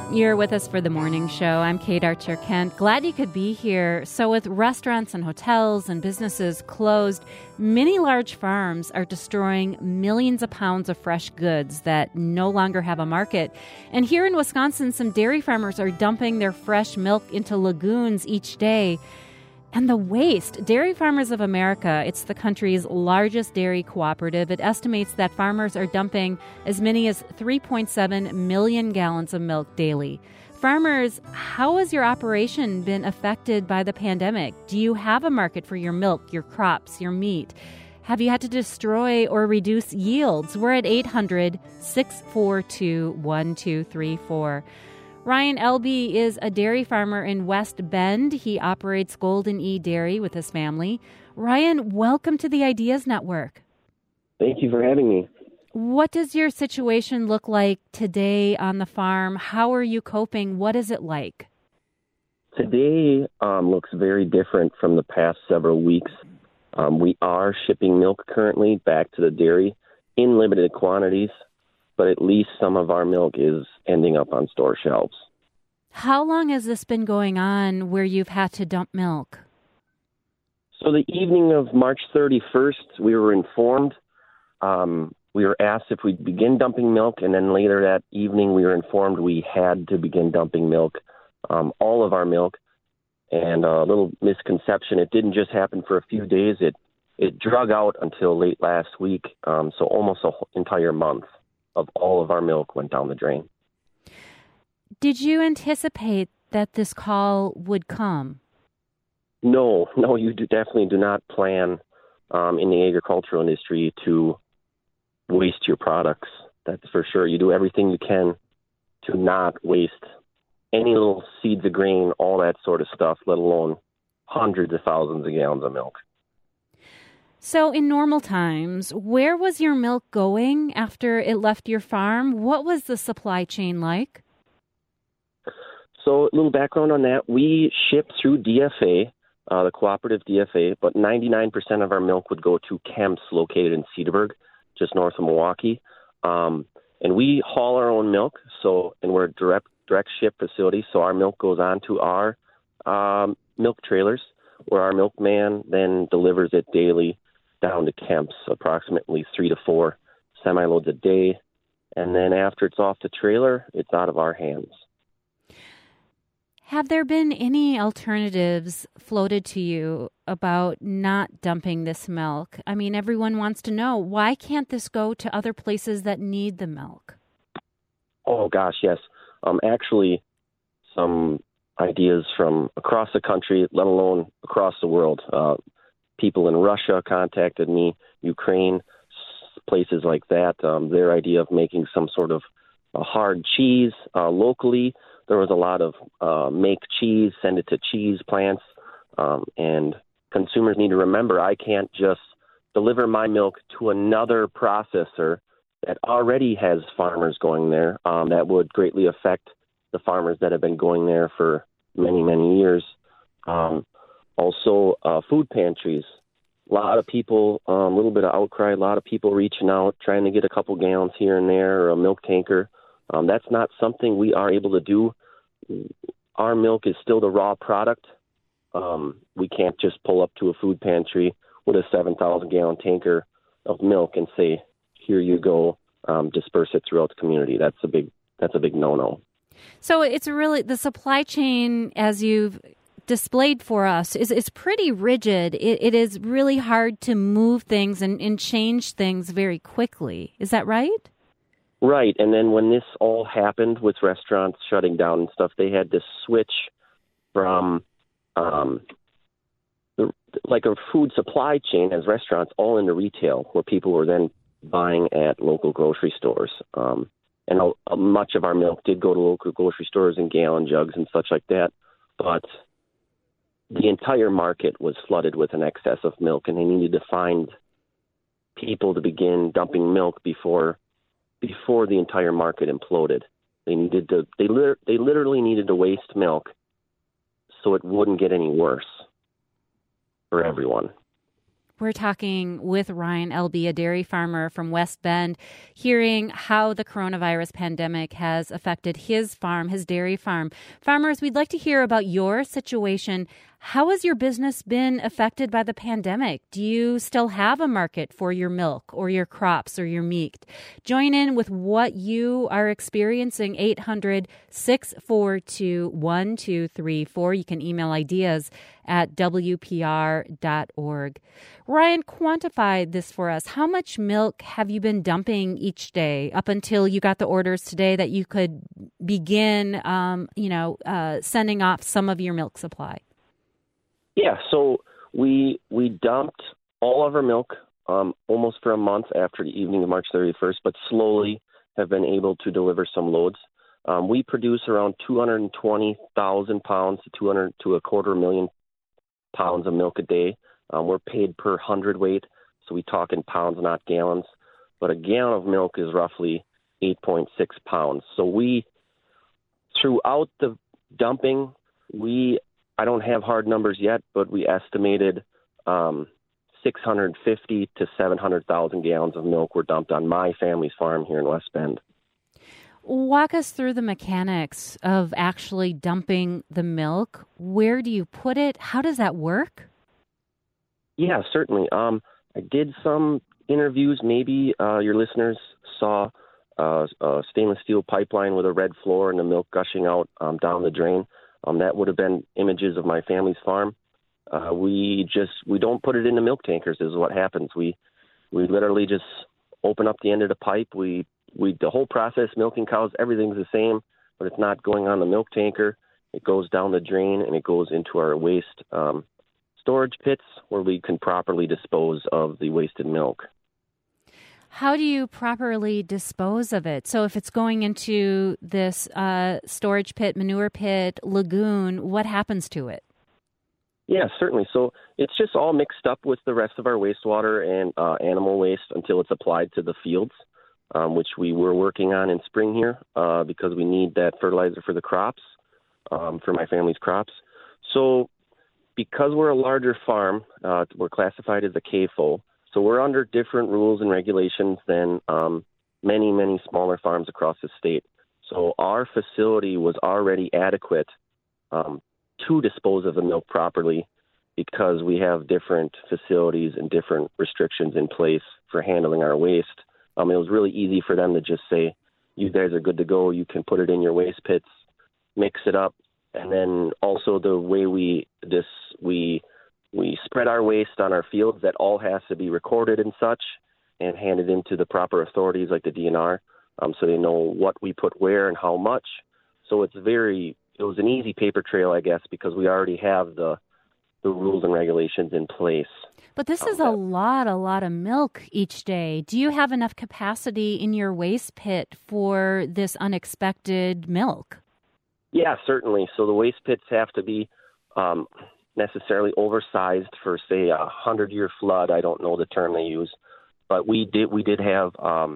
You're with us for the morning show. I'm Kate Archer-Kent. Glad you could be here. So with restaurants and hotels and businesses closed, many large farms are destroying millions of pounds of fresh goods that no longer have a market. And here in Wisconsin, some dairy farmers are dumping their fresh milk into lagoons each day. And the waste. Dairy Farmers of America, it's the country's largest dairy cooperative. It estimates that farmers are dumping as many as 3.7 million gallons of milk daily. Farmers, how has your operation been affected by the pandemic? Do you have a market for your milk, your crops, your meat? Have you had to destroy or reduce yields? We're at 800-642-1234. Ryan Elby is a dairy farmer in West Bend. He operates Golden E Dairy with his family. Ryan, welcome to the Ideas Network. Thank you for having me. What does your situation look like today on the farm? How are you coping? What is it like? Today looks very different from the past several weeks. We are shipping milk currently back to the dairy in limited quantities, but at least some of our milk is ending up on store shelves. How long has this been going on where you've had to dump milk? So the evening of March 31st, we were informed. We were asked if we'd begin dumping milk, and then later that evening we were informed we had to begin dumping milk, all of our milk. And a little misconception, it didn't just happen for a few days. It drug out until late last week, so almost an entire month of all of our milk went down the drain. Did you anticipate that this call would come? No, you definitely do not plan in the agricultural industry to waste your products. That's for sure. You do everything you can to not waste any little seeds of grain, all that sort of stuff, let alone hundreds of thousands of gallons of milk. So in normal times, where was your milk going after it left your farm? What was the supply chain like? So a little background on that. We ship through DFA, the cooperative DFA, but 99% of our milk would go to Kemp's located in Cedarburg, just north of Milwaukee. And we haul our own milk, and we're a direct ship facility, so our milk goes on to our milk trailers, where our milkman then delivers it daily down to Kemp's, approximately 3 to 4 semi-loads a day. And then after it's off the trailer, it's out of our hands. Have there been any alternatives floated to you about not dumping this milk? I mean, everyone wants to know, why can't this go to other places that need the milk? Oh, gosh, yes. Actually, some ideas from across the country, let alone across the world. People in Russia contacted me, Ukraine, places like that. Their idea of making some sort of a hard cheese locally. There was a lot of make cheese, send it to cheese plants. And consumers need to remember, I can't just deliver my milk to another processor that already has farmers going there. That would greatly affect the farmers that have been going there for many, many years. Also, food pantries. A lot of people, a little bit of outcry, a lot of people reaching out, trying to get a couple gallons here and there or a milk tanker. That's not something we are able to do. Our milk is still the raw product. We can't just pull up to a food pantry with a 7,000-gallon tanker of milk and say, here you go, disperse it throughout the community. That's a big no-no. So it's really, the supply chain, as you've displayed for us, is pretty rigid. It is really hard to move things and change things very quickly. Is that right? Right. And then when this all happened with restaurants shutting down and stuff, they had to switch from like a food supply chain as restaurants all into retail, where people were then buying at local grocery stores. And much of our milk did go to local grocery stores in gallon jugs and such like that. But the entire market was flooded with an excess of milk, and they needed to find people to begin dumping milk before the entire market imploded. They literally needed to waste milk so it wouldn't get any worse for everyone. We're talking with Ryan Elby, a dairy farmer from West Bend, hearing how the coronavirus pandemic has affected his farm, his dairy farm. Farmers, we'd like to hear about your situation. How has your business been affected by the pandemic? Do you still have a market for your milk or your crops or your meat? Join in with what you are experiencing. 800-642-1234. You can email ideas at WPR.org. Ryan, quantify this for us. How much milk have you been dumping each day up until you got the orders today that you could begin, sending off some of your milk supply? Yeah, so we dumped all of our milk almost for a month after the evening of March 31st, but slowly have been able to deliver some loads. We produce around 220,000 pounds to a quarter million pounds of milk a day. We're paid per hundredweight, so we talk in pounds, not gallons. But a gallon of milk is roughly 8.6 pounds. So throughout the dumping, I don't have hard numbers yet, but we estimated 650 to 700,000 gallons of milk were dumped on my family's farm here in West Bend. Walk us through the mechanics of actually dumping the milk. Where do you put it? How does that work? Yeah, certainly. I did some interviews. Maybe your listeners saw a stainless steel pipeline with a red floor and the milk gushing out down the drain. That would have been images of my family's farm. We don't put it into milk tankers is what happens. We literally just open up the end of the pipe. The whole process, milking cows, everything's the same, but it's not going on the milk tanker. It goes down the drain and it goes into our waste storage pits where we can properly dispose of the wasted milk. How do you properly dispose of it? So if it's going into this storage pit, manure pit, lagoon, what happens to it? Yeah, certainly. So it's just all mixed up with the rest of our wastewater and animal waste until it's applied to the fields, which we were working on in spring here because we need that fertilizer for the crops, for my family's crops. So because we're a larger farm, we're classified as a CAFO. So we're under different rules and regulations than many, many smaller farms across the state. So our facility was already adequate to dispose of the milk properly because we have different facilities and different restrictions in place for handling our waste. It was really easy for them to just say, you guys are good to go. You can put it in your waste pits, mix it up. And then also the way we spread our waste on our fields, that all has to be recorded and such and handed into the proper authorities like the DNR so they know what we put where and how much. So it was an easy paper trail, I guess, because we already have the rules and regulations in place. But this is a lot of milk each day. Do you have enough capacity in your waste pit for this unexpected milk? Yeah, certainly. So the waste pits have to be necessarily oversized for, say, 100-year flood. I don't know the term they use, but we did have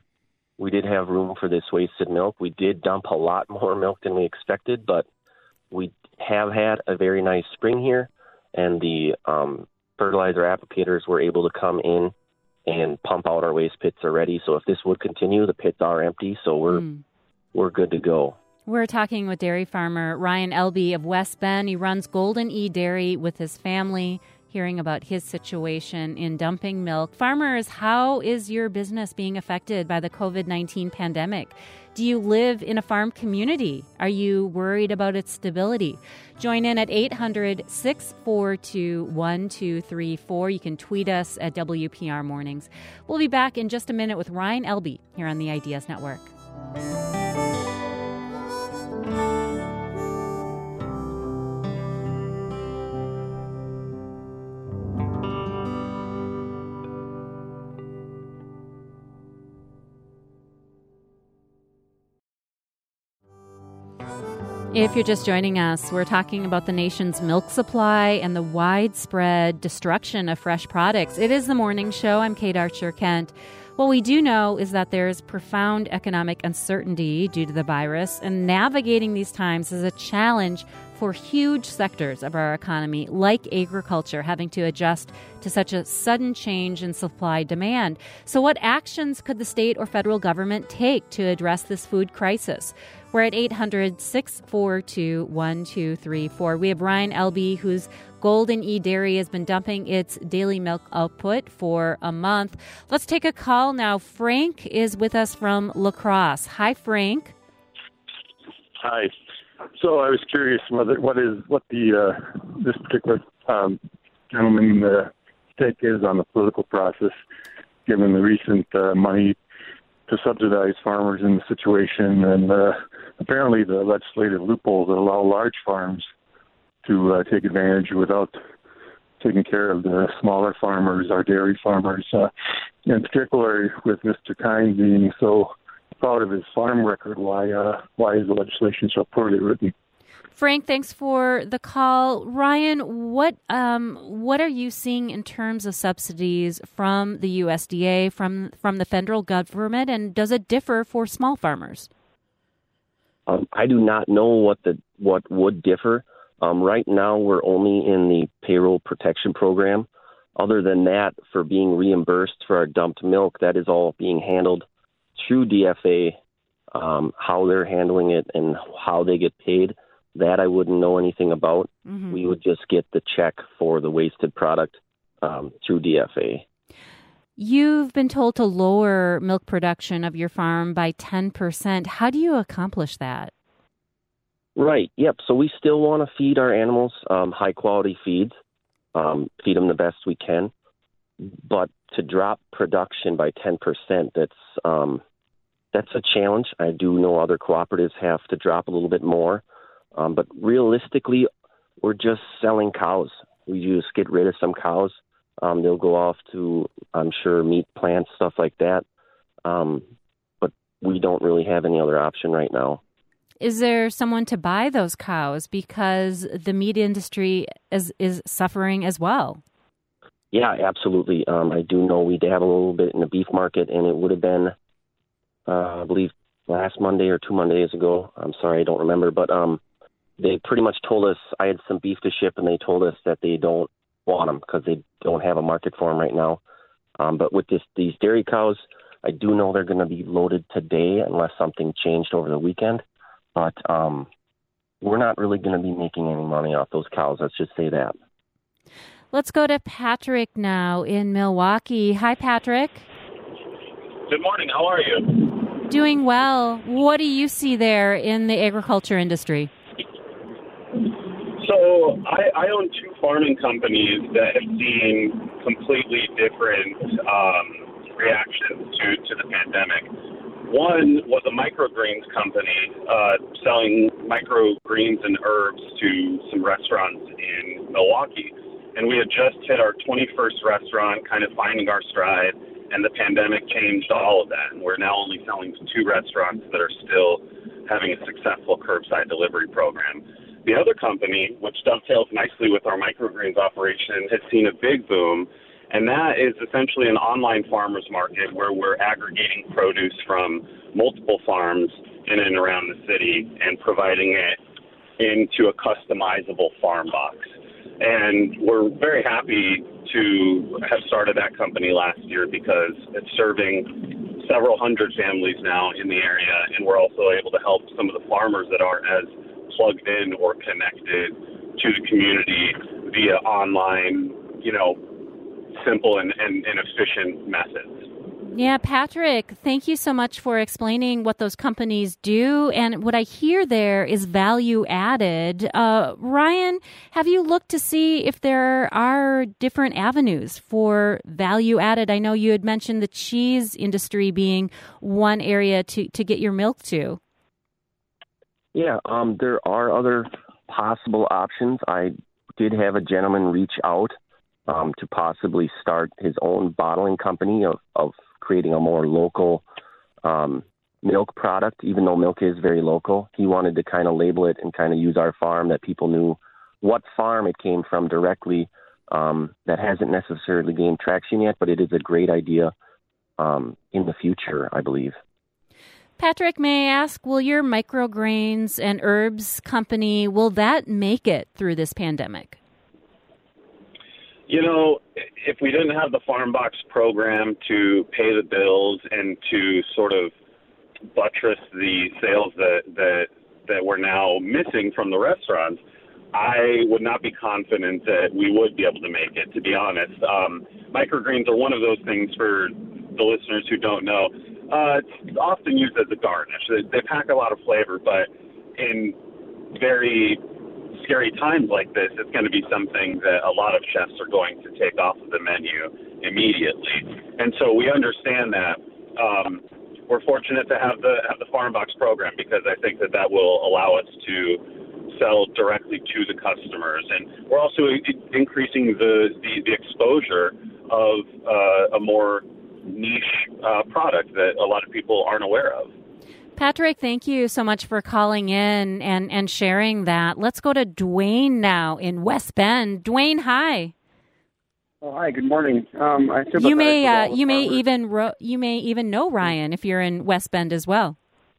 room for this wasted milk. We did dump a lot more milk than we expected, but we have had a very nice spring here, and the fertilizer applicators were able to come in and pump out our waste pits already. So if this would continue, the pits are empty, so we're good to go. We're talking with dairy farmer Ryan Elby of West Bend. He runs Golden E Dairy with his family, hearing about his situation in dumping milk. Farmers, how is your business being affected by the COVID-19 pandemic? Do you live in a farm community? Are you worried about its stability? Join in at 800-642-1234. You can tweet us at WPR Mornings. We'll be back in just a minute with Ryan Elby here on the Ideas Network. If you're just joining us, we're talking about the nation's milk supply and the widespread destruction of fresh products. It is the morning show. I'm Kate Archer-Kent. What we do know is that there's profound economic uncertainty due to the virus, and navigating these times is a challenge for huge sectors of our economy, like agriculture, having to adjust to such a sudden change in supply demand. So what actions could the state or federal government take to address this food crisis? We're at 800-642-1234. We have Ryan Elby, whose Golden E Dairy has been dumping its daily milk output for a month. Let's take a call now. Frank is with us from La Crosse. Hi, Frank. Hi. So I was curious what this particular gentleman's take is on the political process, given the recent money to subsidize farmers in the situation, and apparently the legislative loopholes that allow large farms to take advantage without taking care of the smaller farmers, our dairy farmers, in particular with Mr. Kine being so proud of his farm record. Why is the legislation so poorly written? Frank, thanks for the call. Ryan, what are you seeing in terms of subsidies from the USDA, from the federal government, and does it differ for small farmers? I do not know what would differ. Right now, we're only in the payroll protection program. Other than that, for being reimbursed for our dumped milk, that is all being handled through DFA. How they're handling it and how they get paid, that I wouldn't know anything about. Mm-hmm. We would just get the check for the wasted product through DFA. You've been told to lower milk production of your farm by 10%. How do you accomplish that? Right. Yep. So we still want to feed our animals high-quality feeds, feed them the best we can. But to drop production by 10%, that's a challenge. I do know other cooperatives have to drop a little bit more. But realistically, we're just selling cows. We just get rid of some cows. They'll go off to, I'm sure, meat plants, stuff like that. But we don't really have any other option right now. Is there someone to buy those cows? Because the meat industry is suffering as well. Yeah, absolutely. I do know we dabble a little bit in the beef market, and it would have been, I believe, last Monday or 2 Mondays ago. I'm sorry, I don't remember. But they pretty much told us, I had some beef to ship, and they told us that they don't want them because they don't have a market for them right now. But with these dairy cows, I do know they're going to be loaded today unless something changed over the weekend. But we're not really going to be making any money off those cows. Let's just say that. Let's go to Patrick now in Milwaukee. Hi, Patrick. Good morning. How are you? Doing well. What do you see there in the agriculture industry? So I own two farming companies that have seen completely different reactions to the pandemic. One was a microgreens company selling microgreens and herbs to some restaurants in Milwaukee. And we had just hit our 21st restaurant, kind of finding our stride, and the pandemic changed all of that. And we're now only selling to 2 restaurants that are still having a successful curbside delivery program. The other company, which dovetails nicely with our microgreens operation, has seen a big boom. And that is essentially an online farmers market where we're aggregating produce from multiple farms in and around the city and providing it into a customizable farm box. And we're very happy to have started that company last year because it's serving several hundred families now in the area. And we're also able to help some of the farmers that aren't as plugged in or connected to the community via online, simple and efficient methods. Yeah, Patrick, thank you so much for explaining what those companies do. And what I hear there is value added. Ryan, have you looked to see if there are different avenues for value added? I know you had mentioned the cheese industry being one area to get your milk to. Yeah, there are other possible options. I did have a gentleman reach out to possibly start his own bottling company of creating a more local milk product, even though milk is very local. He wanted to kind of label it and kind of use our farm that people knew what farm it came from directly. That hasn't necessarily gained traction yet, but it is a great idea. in the future, I believe. Patrick, may I ask, will your micrograins and herbs company, will that make it through this pandemic? You know, if we didn't have the Farm Box program to pay the bills and to sort of buttress the sales that we're now missing from the restaurants, I would not be confident that we would be able to make it, to be honest. Microgreens are one of those things, for the listeners who don't know. It's often used as a garnish. They pack a lot of flavor, but in very scary times like this, it's going to be something that a lot of chefs are going to take off of the menu immediately. And so we understand that. We're fortunate to have the Farm Box program, because I think that will allow us to sell directly to the customers. And we're also increasing the exposure of a more niche product that a lot of people aren't aware of. Patrick, thank you so much for calling in and sharing that. Let's go to Dwayne now in West Bend. Dwayne, hi. Oh, hi. Good morning. You may even know Ryan if you're in West Bend as well.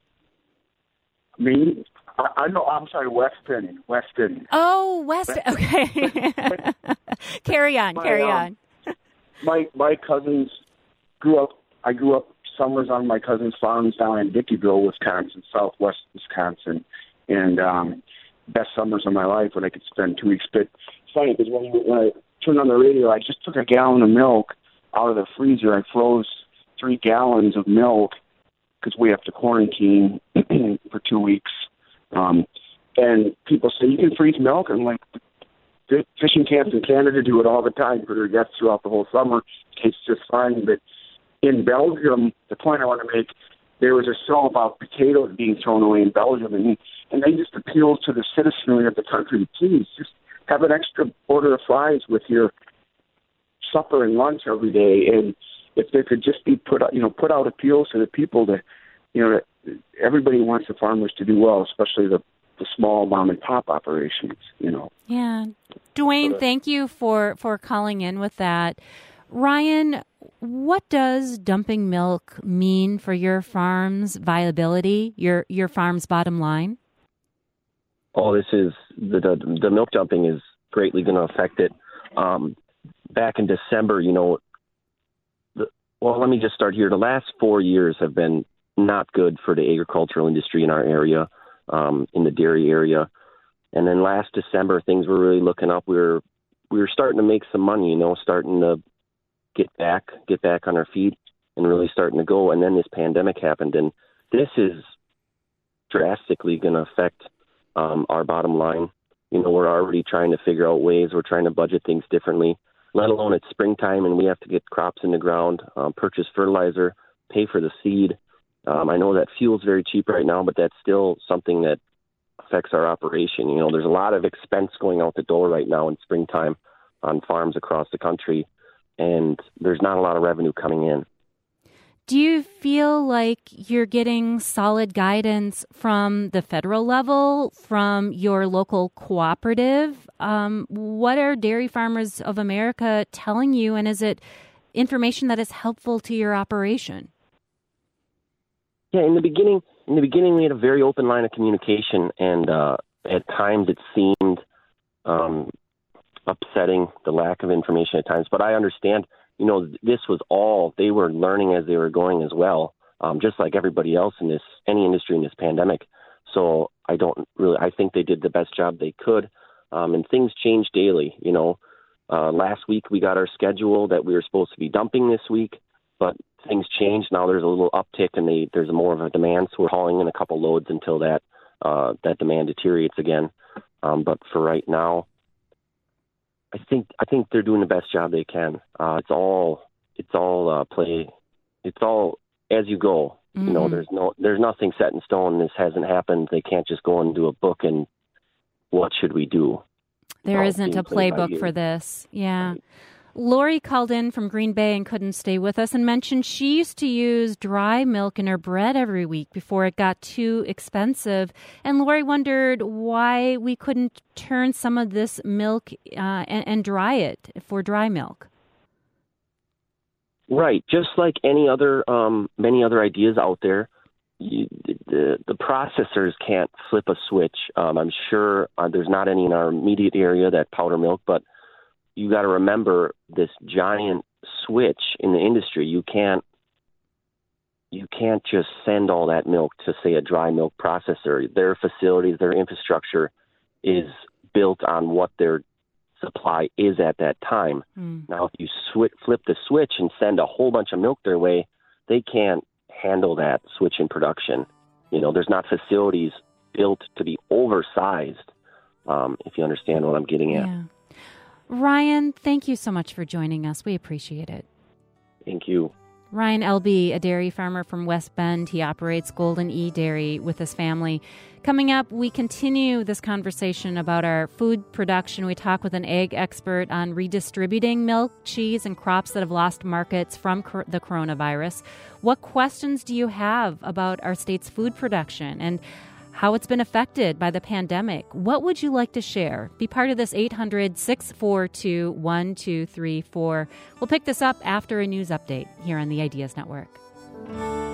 Me? I know. I'm sorry, Weston. Oh, Weston. Okay. Carry on. My cousins grew up. I grew up summers on my cousin's farms down in Dickeyville, Wisconsin, southwest Wisconsin, and best summers of my life when I could spend 2 weeks. But it's funny because when I turned on the radio, I just took a gallon of milk out of the freezer. I froze 3 gallons of milk because we have to quarantine for 2 weeks. And people say, you can freeze milk? I'm like, the fishing camps in Canada do it all the time for their guests throughout the whole summer. It tastes just fine. But in Belgium, the point I want to make, there was a show about potatoes being thrown away in Belgium, and they just appealed to the citizenry of the country, please, just have an extra order of fries with your supper and lunch every day. And if there could just be put out appeals to the people that, everybody wants the farmers to do well, especially the small mom and pop operations, Yeah. Dwayne, thank you for calling in with that. Ryan, what does dumping milk mean for your farm's viability, your farm's bottom line? Oh, this is the milk dumping is greatly going to affect it. Back in December, let me just start here. The last 4 years have been not good for the agricultural industry in our area, in the dairy area. And then last December, things were really looking up. We were starting to make some money, starting to get back on our feet and really starting to go. And then this pandemic happened, and this is drastically going to affect our bottom line. We're already trying to figure out ways. We're trying to budget things differently, let alone it's springtime and we have to get crops in the ground, purchase fertilizer, pay for the seed. I know that fuel's very cheap right now, but that's still something that affects our operation. There's a lot of expense going out the door right now in springtime on farms across the country, and there's not a lot of revenue coming in. Do you feel like you're getting solid guidance from the federal level, from your local cooperative? What are Dairy Farmers of America telling you, and is it information that is helpful to your operation? Yeah, in the beginning, we had a very open line of communication, and at times it seemed upsetting, the lack of information at times. But I understand, this was all, they were learning as they were going as well, just like everybody else in any industry in this pandemic. So I think they did the best job they could. And things change daily. Last week we got our schedule that we were supposed to be dumping this week, but things changed. Now there's a little uptick and there's more of a demand. So we're hauling in a couple loads until that demand deteriorates again. But for right now, I think they're doing the best job they can. It's all play. It's all as you go. Mm-hmm. There's nothing set in stone. This hasn't happened. They can't just go and do a book and what should we do? There isn't a playbook for this. Yeah. Right. Lori called in from Green Bay and couldn't stay with us and mentioned she used to use dry milk in her bread every week before it got too expensive. And Lori wondered why we couldn't turn some of this milk and dry it for dry milk. Right. Just like any other, many other ideas out there, the processors can't flip a switch. I'm sure there's not any in our immediate area that powder milk, but you got to remember this giant switch in the industry. You can't just send all that milk to, say, a dry milk processor. Their facilities, their infrastructure is built on what their supply is at that time. Now, if you flip the switch and send a whole bunch of milk their way, they can't handle that switch in production. There's not facilities built to be oversized, if you understand what I'm getting at. Yeah. Ryan, thank you so much for joining us. We appreciate it. Thank you. Ryan Elby, a dairy farmer from West Bend. He operates Golden E Dairy with his family. Coming up, we continue this conversation about our food production. We talk with an ag expert on redistributing milk, cheese, and crops that have lost markets from the coronavirus. What questions do you have about our state's food production and how it's been affected by the pandemic? What would you like to share? Be part of this 800-642-1234. We'll pick this up after a news update here on the Ideas Network.